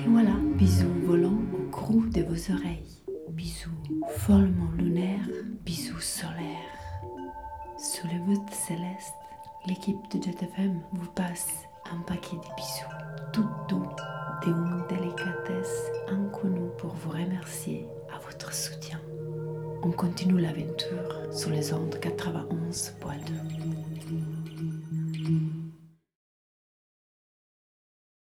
Et voilà, bisous volants au creux de vos oreilles. Bisous follement lunaires, bisous solaires. Sous le voûte céleste, l'équipe de JetFM vous passe un paquet de bisous, tout doux, d'une délicatesse inconnue pour vous remercier à votre soutien. On continue l'aventure sur les ondes 91.2.